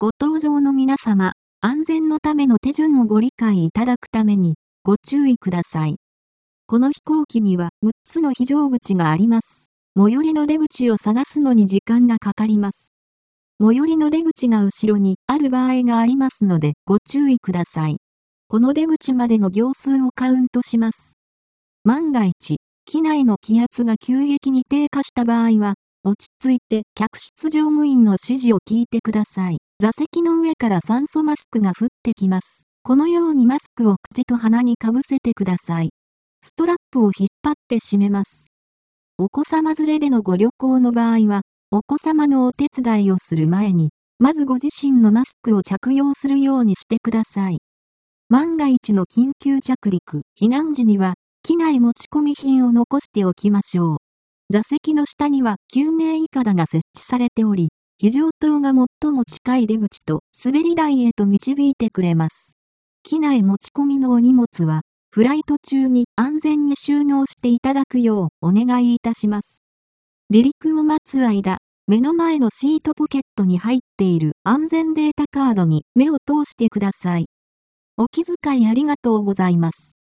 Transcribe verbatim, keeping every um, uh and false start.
ご搭乗の皆様、安全のための手順をご理解いただくために、ご注意ください。この飛行機にはむっつの非常口があります。最寄りの出口を探すのに時間がかかります。最寄りの出口が後ろにある場合がありますのでご注意ください。この出口までの行数をカウントします。万が一、機内の気圧が急激に低下した場合は、落ち着いて客室乗務員の指示を聞いてください。座席の上から酸素マスクが降ってきます。このようにマスクを口と鼻にかぶせてください。ストラップを引っ張って締めます。お子様連れでのご旅行の場合は、お子様のお手伝いをする前に、まずご自身のマスクを着用するようにしてください。万が一の緊急着陸、避難時には、機内持ち込み品を残しておきましょう。座席の下には救命いかだが設置されており、非常灯が最も近い出口と滑り台へと導いてくれます。機内持ち込みのお荷物は、フライト中に安全に収納していただくようお願いいたします。離陸を待つ間、目の前のシートポケットに入っている安全データカードに目を通してください。お気遣いありがとうございます。